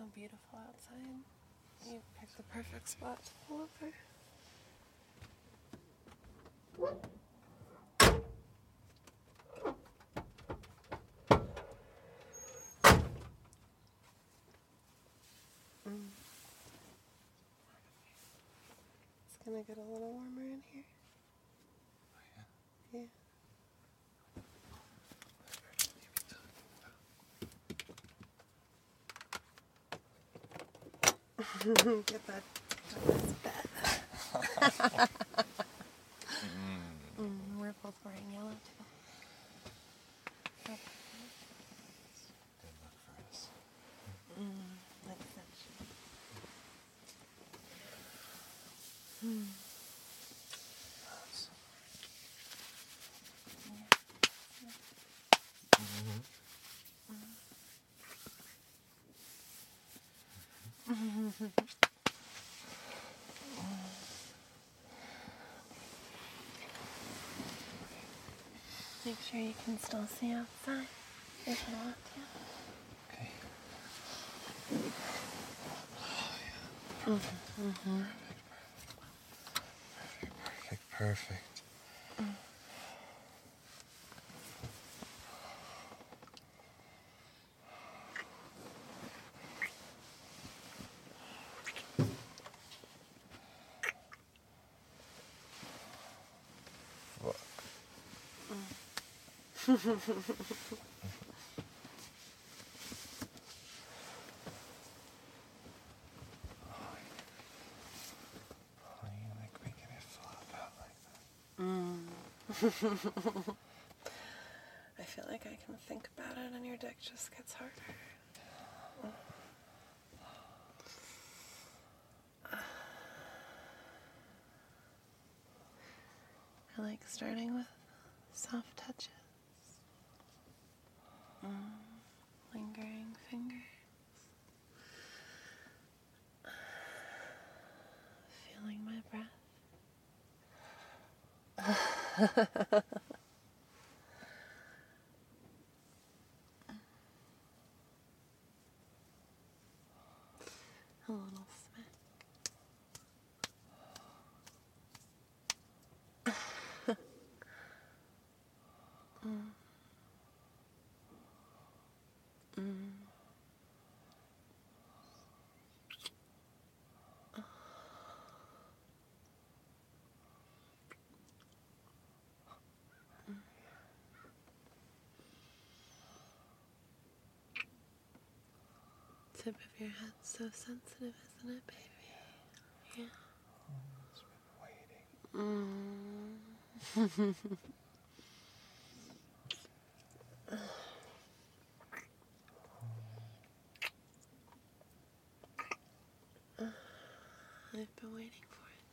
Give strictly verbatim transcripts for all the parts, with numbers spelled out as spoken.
so beautiful outside. You picked the perfect spot to pull over. Mm. It's gonna get a little warmer in here. Oh, yeah? Yeah. Get that bed. mm. Mm, we're both wearing yellow too. Okay. Good luck for us. Mm, like such. Mm. Mm-hmm. Make sure you can still see outside if you want to. Okay. Mm-hmm. Mm-hmm. Perfect, perfect. Mm. Look. Mm. How do you like making it flop out like that? Mm. I feel like I can think about it and your dick just gets harder. I like starting with soft touches. Mm. Lingering fingers. Feeling my breath. A little smack. mm. Mm. Tip of your head so sensitive, isn't it, baby? Yeah. It's been waiting. Mm. I've been waiting for it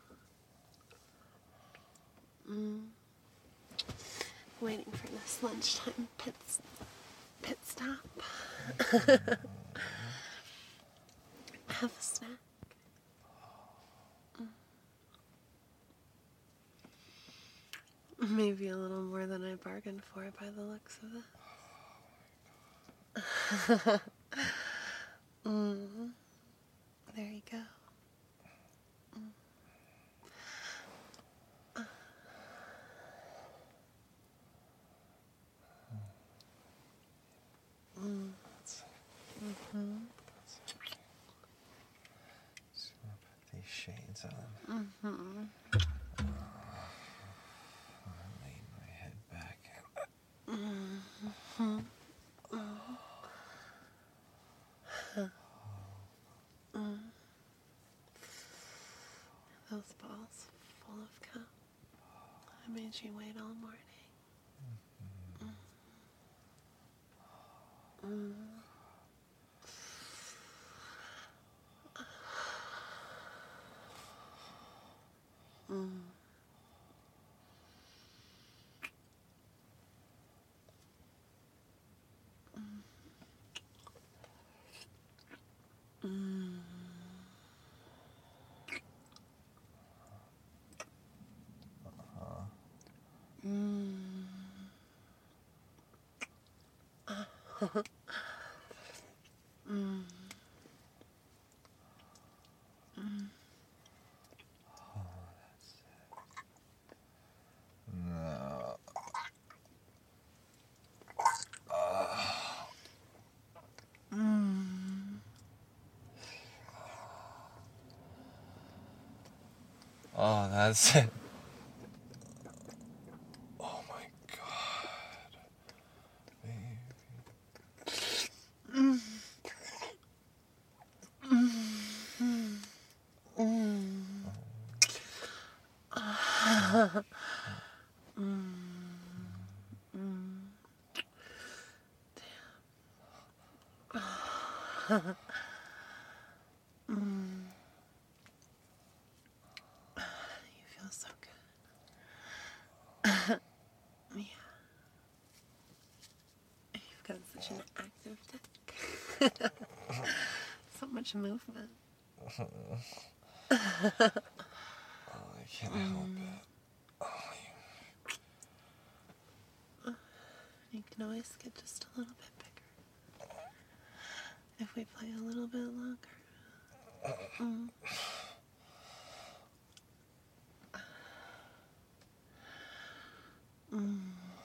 too. Mm. Waiting for this lunchtime pit, pit stop. Have a snack. Mm. Maybe a little more than I bargained for by the looks of it. mm. There you go. Mm. Mm. Mm-hmm. Just gonna put these shades on. Mm-hmm. I'm laying my head back. Mm-hmm. Mm-hmm. Mm. Those balls full of cum. I made you wait all morning. Mm. Mm. Mm. Mm. Uh-huh. Mm. mm. that's it. Oh my God. Baby. Mm. Mm. Mm. Ah. Mm. Mm. Damn. Mm. You feel so good. Yeah. You've got such an active dick. So much movement. Oh, I can't Mm. help it. Oh, you... You can always get just a little bit bigger if we play a little bit longer. Mm. Mm.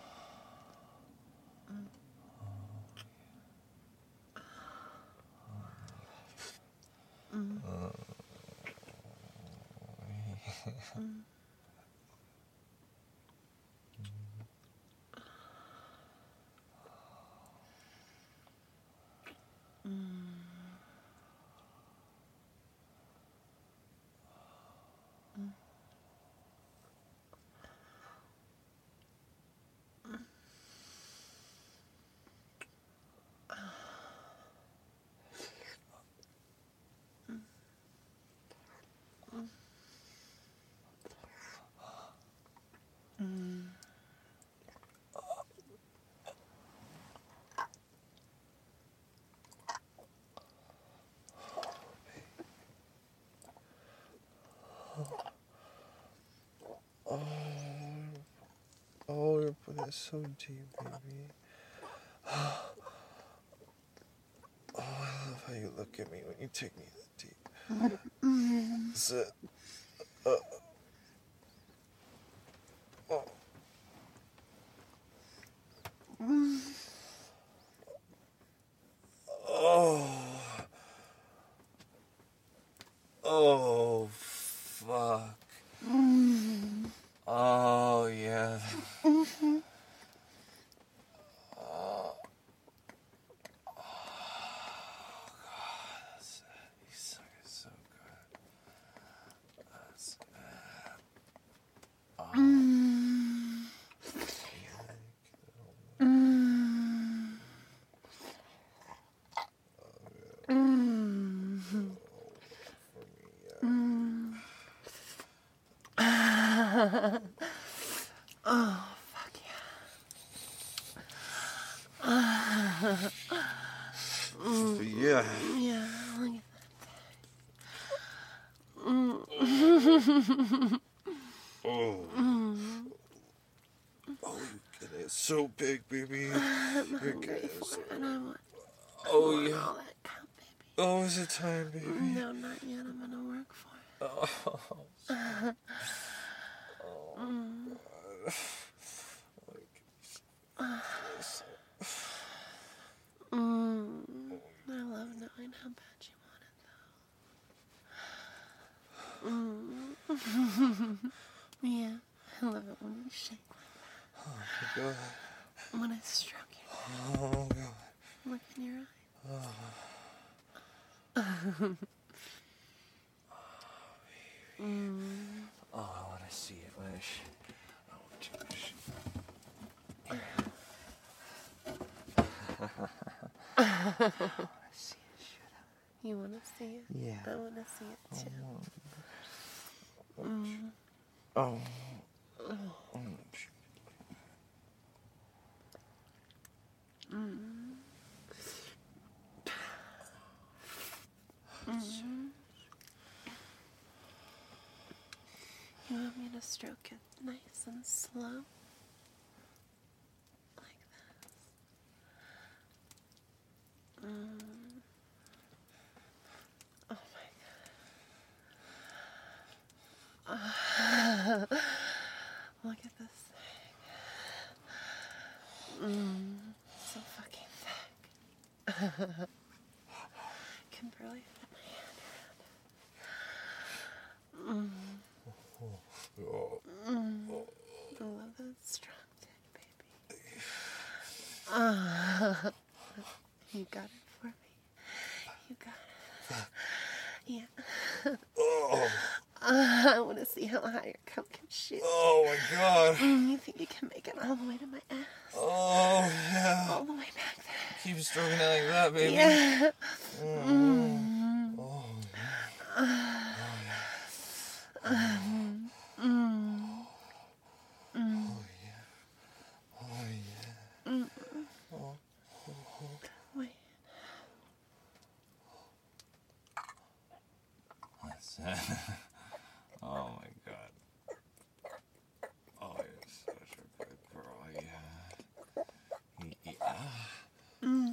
Mm. Oh, Mm. Mm. Mm. oh, oh, you're putting it so deep, baby. Oh, I love how you look at me when you take me that deep. Mm. That's it. Uh, oh. Mm. Oh. Oh, fuck. Mm. Oh, yeah. Mm-hmm. Oh, oh, God. That's it. You suck it so good. That's it. Oh. Mm. Mm. Mm. Mm. Oh, fuck yeah. Mm. Yeah. Yeah, look at that. Mm. Oh. Mm. Oh, you get it so big, baby. I'm You're hungry getting for so it, and I want, I Oh, want yeah. all that cup, baby. Oh, is it time, baby? No, not yet. I'm gonna work for it. Oh, Uh, oh mm. God. Uh, mm. I love knowing how bad you want it, though. Mm. Yeah, I love it when you shake like Oh, my God. that. When I stroke your Oh, God. look in your eyes. Oh. Mm. Oh, I want to see it, Wish. I want to. I want to see it, should You want to see it? I? Yeah. I want to see it too. Oh. Mm. Oh. Oh. Mm. Mm. You want me to stroke it nice and slow? Like this. Mm. Oh my God. Uh, look at this thing. Mm. So fucking thick. Can barely fit my hand around it. Mm. Uh, you got it for me. You got it. Yeah. Oh. Uh, I want to see how high your coat can shoot. Oh my God. Mm, you think you can make it all the way to my ass? Oh yeah. All the way back there. Keep stroking it like that, baby. Yeah. Mm. Mm. Oh yeah. Uh, Oh um, mm. Mm. yeah. Oh yeah. Mm. Oh. Wait. That's it. Oh my God. Oh, you're such a good girl. Yeah. Yeah. Mm.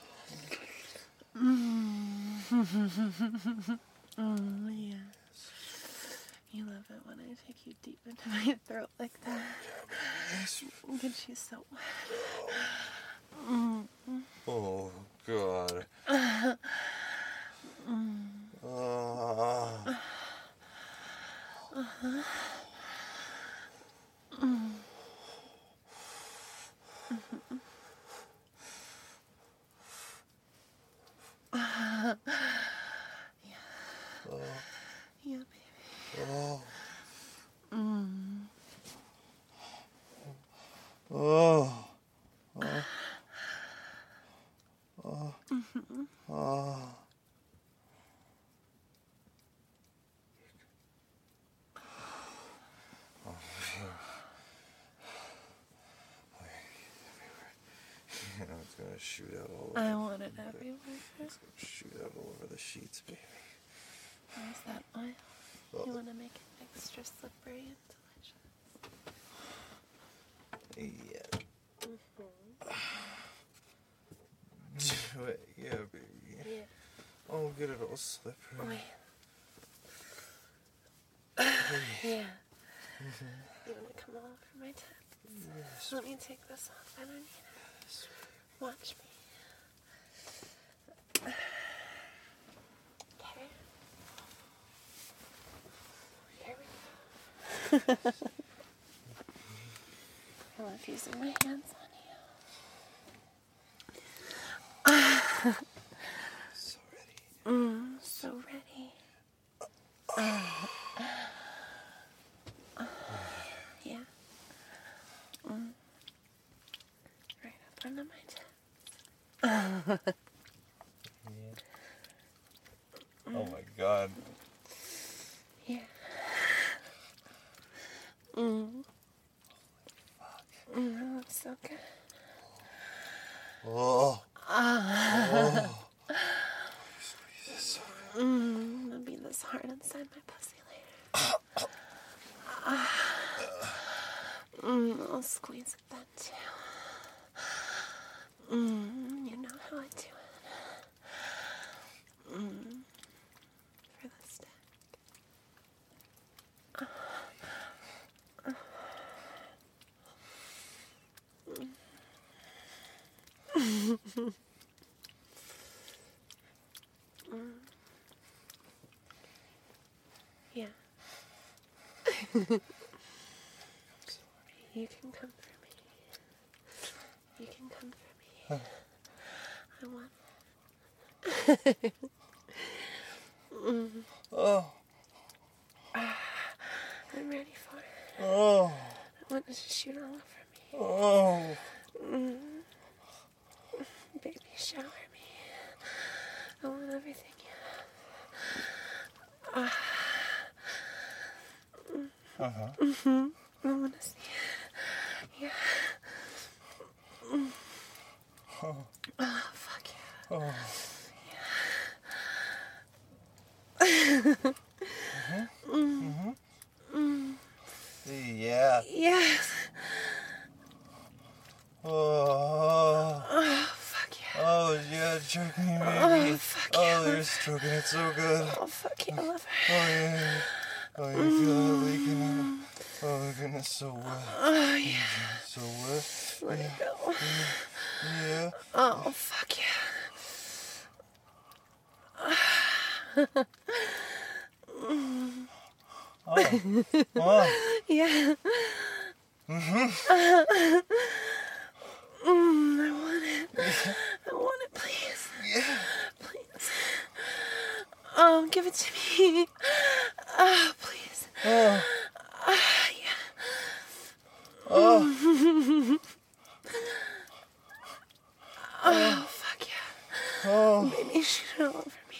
Mm. Mm, yeah. You love it when I take you deep into my throat like that. Yes. And she's so wet. Mm. Oh God. Mm. Oh. Uh-huh. Mm. Mm-hmm. Uh, yeah. Oh. Yeah, baby. Oh. Mm. Oh. Oh. Oh. Mm-hmm. Oh. You know, it's gonna shoot out all over. I want it everywhere. It's gonna shoot out all over the sheets, baby. Where's that oil? Oh. You want to make it extra slippery and delicious. Yeah. Mm-hmm. Do it. Yeah, baby. Yeah. Oh, get it all slippery. Wait. Oh, Yeah. Mhm. You want to come all over my tits? Yes. Let me take this off. I don't need it. Watch me. Okay. Here we go. I love using my hands on you. So ready. Mm, so ready. Uh, uh, yeah. Mm. Right up under my chest. Yeah. Oh my God. Yeah. Mm. Mm, that looks so good. Oh. Ah. Oh. Squeeze it so good. Mm, it'll be this hard inside my pussy later. Ah. Mm, I'll squeeze it then too. Mm, you know how I do it. Mm, for the stick. Mm. Yeah. You can come for me. You can come for me. I want it. Mm. Oh. I'm ready for it. Oh. I want it to shoot all over me. Oh. Mm. Baby, shower me. I want everything you have. Ah. Uh-huh. Mm-hmm. I want to see it. Yeah. Mm. Oh. Oh, fuck yeah. Oh. Yeah. mm. Mm. Yeah. Yes. Oh. Oh, fuck yeah. Oh, yeah, jerk me, baby. Oh, fuck Oh, yeah. you're stroking it so good. Oh, fuck yeah, I love Oh, her. yeah. Oh, you feel it leaking out. Oh, my goodness, so wet. Oh, yeah. So wet. Let it go. Yeah. Oh, fuck yeah. Oh. Oh. Yeah. Mm-hmm. Mm, I want I want it, please. Yeah. Please. Oh, give it to me. Oh, please. Oh. Oh, yeah. Oh. Oh, fuck yeah. Oh. Baby, shoot it all over me.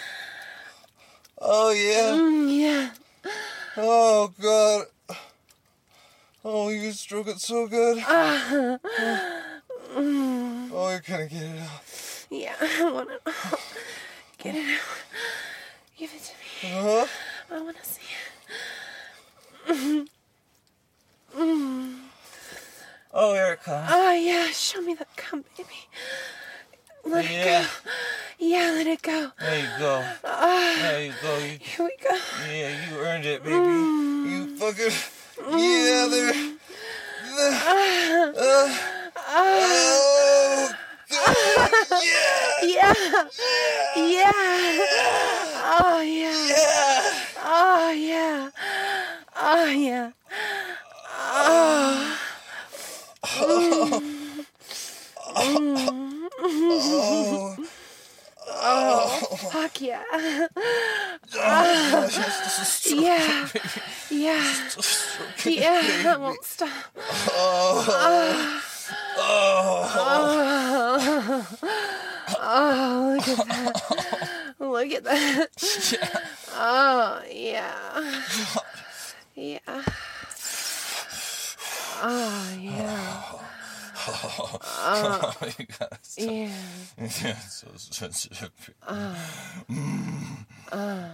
Oh, yeah. Mm, yeah. Oh, God. Oh, you stroke it so good. Uh, Oh, oh you're gonna get it out. yeah, I want it all. Get it out. Give it to me. Uh-huh. I want to see it. Mm. Mm. Oh, here it comes. Oh, yeah, show me that cum, baby. Let Yeah. it go. Yeah, let it go. There you go. Uh, There you go. You, here we go. yeah, you earned it, baby. Mm. You fucking... Yeah, there. there. Uh, Uh, uh, oh, God. Yeah. yeah. Yeah. Oh, yeah. Yeah. Oh, yeah. Oh, yeah. Oh. Mm. Oh. Oh, fuck yeah. Oh, just a Yeah. Yeah. Yeah, I won't stop. Oh. Oh. Oh. Oh, look at that. Look at that. Oh, yeah. Yeah. Oh, yeah. Oh, you gotta stop. Yeah. Yeah, it's so sensitive. Uh, Mm. uh,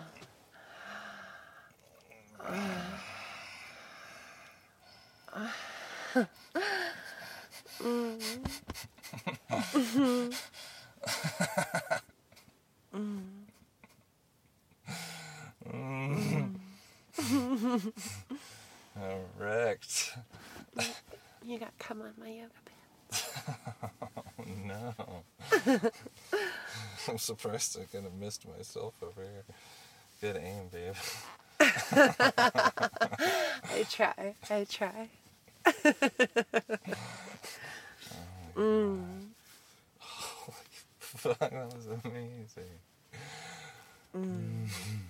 uh, uh. Mm. Mm. Mm. I'm wrecked. You got cum on my yoga pants. Oh, no. I'm surprised I kind of missed myself over here. Good aim, babe. I try. I try. Oh, Mm. holy fuck, that was amazing. Mm.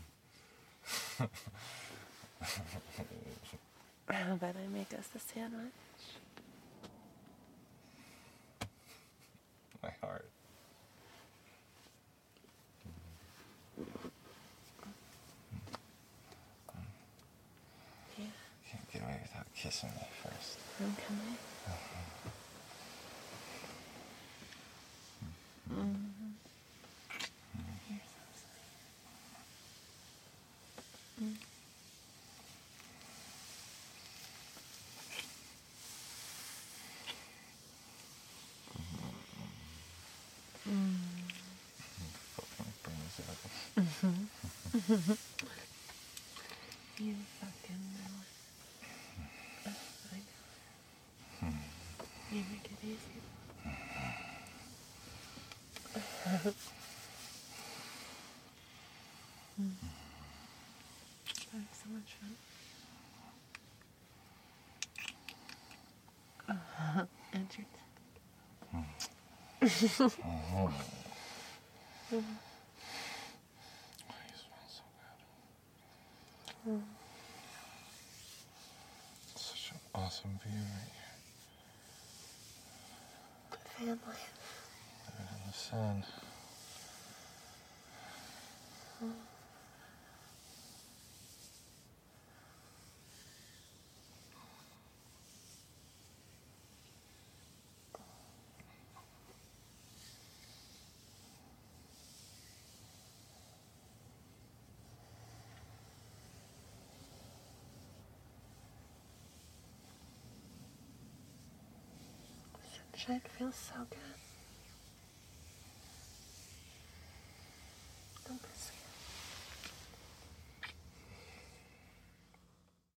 How about I make us a sandwich? My heart. Yeah. Can't get away without kissing me first. Okay. Mm-hmm. You're so sweet. Mm. Mm. Fucking brings it up. Mm-hmm. You fucking know it. I know. You make it easy. Mm. Having so much fun. Uh-huh. And your Oh. mm. Oh, you smell so good. Mm. Such an awesome view right here. Family. Living in the sun. Mm. Sunshine feels so good. Don't be so